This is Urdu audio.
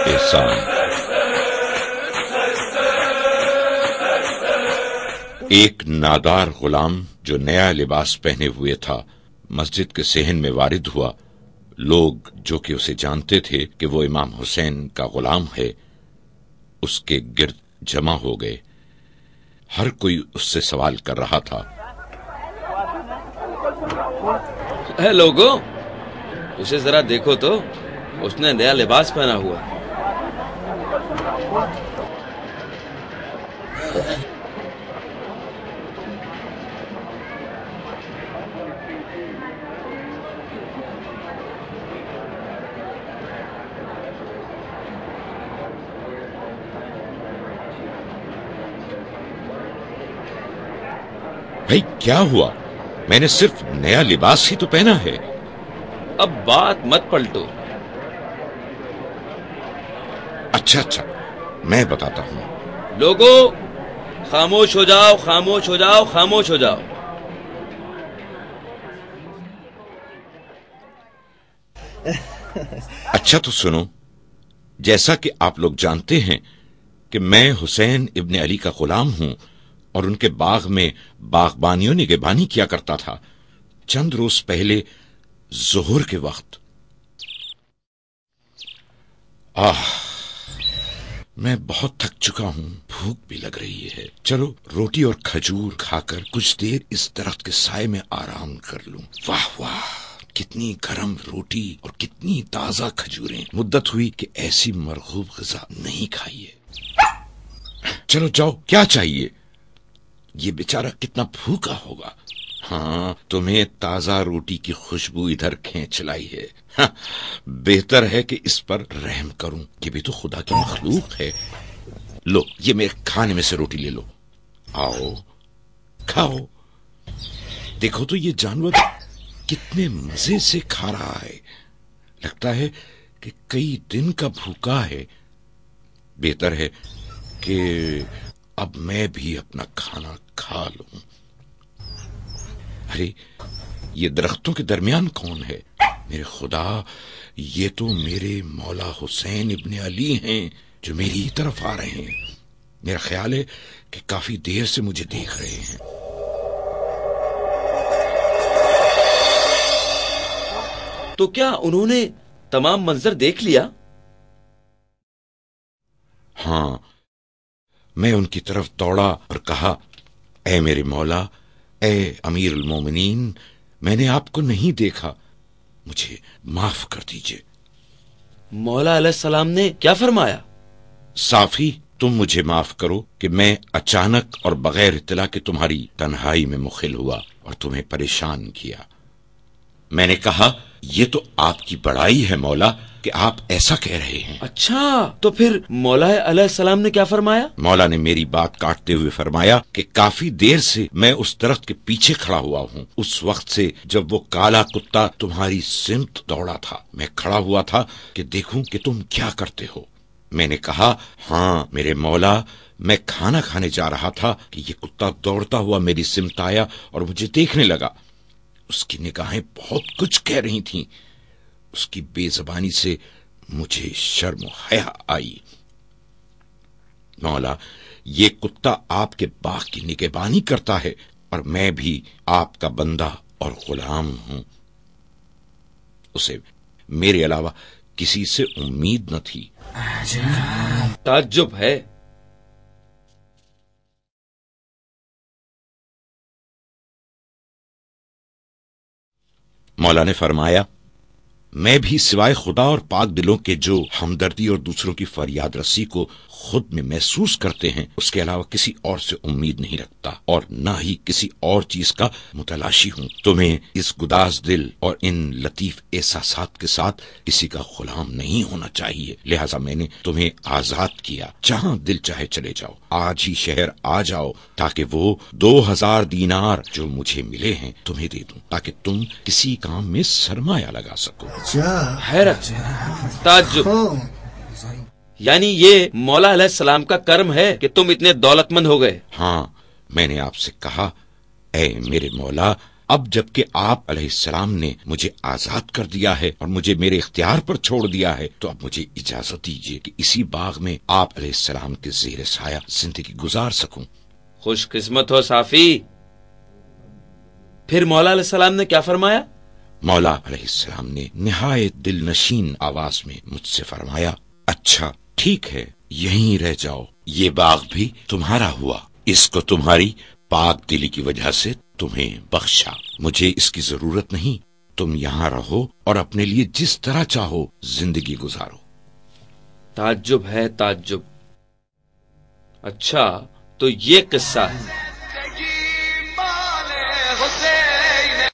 احسان۔ ایک نادار غلام جو نیا لباس پہنے ہوئے تھا مسجد کے صحن میں وارد ہوا۔ لوگ جو کہ اسے جانتے تھے کہ وہ امام حسین کا غلام ہے اس کے گرد جمع ہو گئے۔ ہر کوئی اس سے سوال کر رہا تھا۔ اے لوگو، اسے ذرا دیکھو تو، اس نے نیا لباس پہنا ہوا ہے۔ بھائی کیا ہوا؟ میں نے صرف نیا لباس ہی تو پہنا ہے۔ اب بات مت پلٹو۔ اچھا میں بتاتا ہوں۔ لوگو خاموش ہو جاؤ، خاموش ہو جاؤ، خاموش ہو جاؤ۔ اچھا تو سنو، جیسا کہ آپ لوگ جانتے ہیں کہ میں حسین ابن علی کا غلام ہوں اور ان کے باغ میں باغبانیوں نگہبانی کیا کرتا تھا۔ چند روز پہلے ظہر کے وقت میں بہت تھک چکا ہوں، بھوک بھی لگ رہی ہے۔ چلو روٹی اور کھجور کھا کر کچھ دیر اس درخت کے سائے میں آرام کر لوں۔ واہ واہ، کتنی گرم روٹی اور کتنی تازہ کھجوریں۔ مدت ہوئی کہ ایسی مرغوب غذا نہیں کھائی ہے۔ چلو جاؤ، کیا چاہیے؟ یہ بیچارہ کتنا بھوکا ہوگا۔ ہاں، تمہیں تازہ روٹی کی خوشبو ادھر کھینچ لائی ہے۔ بہتر ہے کہ اس پر رحم کروں، یہ بھی تو خدا کی مخلوق ہے۔ لو، یہ میرے کھانے میں سے روٹی لے لو۔ آؤ کھاؤ۔ دیکھو تو یہ جانور کتنے مزے سے کھا رہا ہے، لگتا ہے کہ کئی دن کا بھوکا ہے۔ بہتر ہے کہ اب میں بھی اپنا کھانا کھا لوں۔ ارے یہ درختوں کے درمیان کون ہے؟ میرے خدا، یہ تو میرے مولا حسین ابن علی ہیں جو میری طرف آ رہے ہیں۔ میرا خیال ہے کہ کافی دیر سے مجھے دیکھ رہے ہیں۔ تو کیا انہوں نے تمام منظر دیکھ لیا؟ ہاں، میں ان کی طرف دوڑا اور کہا، اے میرے مولا، اے امیر المومنین، میں نے آپ کو نہیں دیکھا، مجھے معاف کر دیجئے۔ مولا علیہ السلام نے کیا فرمایا؟ صافی، تم مجھے معاف کرو کہ میں اچانک اور بغیر اطلاع کے تمہاری تنہائی میں مخل ہوا اور تمہیں پریشان کیا۔ میں نے کہا، یہ تو آپ کی بڑائی ہے مولا کہ آپ ایسا کہہ رہے ہیں۔ اچھا، تو پھر مولا علیہ السلام نے کیا فرمایا؟ مولا نے میری بات کاٹتے ہوئے فرمایا کہ کافی دیر سے میں اس درخت کے پیچھے کھڑا ہوا ہوں، اس وقت سے جب وہ کالا کتا تمہاری سمت دوڑا تھا۔ میں کھڑا ہوا تھا کہ دیکھوں کہ تم کیا کرتے ہو۔ میں نے کہا، ہاں میرے مولا، میں کھانا کھانے جا رہا تھا کہ یہ کتا دوڑتا ہوا میری سمت آیا اور مجھے دیکھنے لگا۔ اس کی نگاہیں بہت کچھ کہہ رہی تھیں۔ اس کی بے زبانی سے مجھے شرم و حیا آئی۔ مولا، یہ کتا آپ کے باغ کی نگہبانی کرتا ہے اور میں بھی آپ کا بندہ اور غلام ہوں۔ اسے میرے علاوہ کسی سے امید نہ تھی۔ تعجب ہے۔ مولا نے فرمایا، میں بھی سوائے خدا اور پاک دلوں کے جو ہمدردی اور دوسروں کی فریاد رسی کو خود میں محسوس کرتے ہیں، اس کے علاوہ کسی اور سے امید نہیں رکھتا اور نہ ہی کسی اور چیز کا متلاشی ہوں۔ تمہیں اس گداز دل اور ان لطیف احساسات کے ساتھ کسی کا غلام نہیں ہونا چاہیے، لہٰذا میں نے تمہیں آزاد کیا۔ جہاں دل چاہے چلے جاؤ، آج ہی شہر آ جاؤ تاکہ وہ 2000 دینار جو مجھے ملے ہیں تمہیں دے دوں، تاکہ تم کسی کام میں سرمایہ لگا سکو۔ حیرت، تعجب، یعنی یہ مولا علیہ السلام کا کرم ہے کہ تم اتنے دولت مند ہو گئے۔ ہاں، میں نے آپ سے کہا، اے میرے مولا، اب جبکہ آپ علیہ السلام نے مجھے آزاد کر دیا ہے اور مجھے میرے اختیار پر چھوڑ دیا ہے، تو اب مجھے اجازت دیجیے کہ اسی باغ میں آپ علیہ السلام کے زیر سایہ زندگی گزار سکوں۔ خوش قسمت ہو صافی۔ پھر مولا علیہ السلام نے کیا فرمایا؟ مولا علیہ السلام نے نہایت دل نشین آواز میں مجھ سے فرمایا، اچھا ٹھیک ہے، یہیں رہ جاؤ، یہ باغ بھی تمہارا ہوا، اس کو تمہاری پاک دلی کی وجہ سے تمہیں بخشا، مجھے اس کی ضرورت نہیں، تم یہاں رہو اور اپنے لیے جس طرح چاہو زندگی گزارو۔ تعجب ہے، تعجب۔ اچھا تو یہ قصہ ہے۔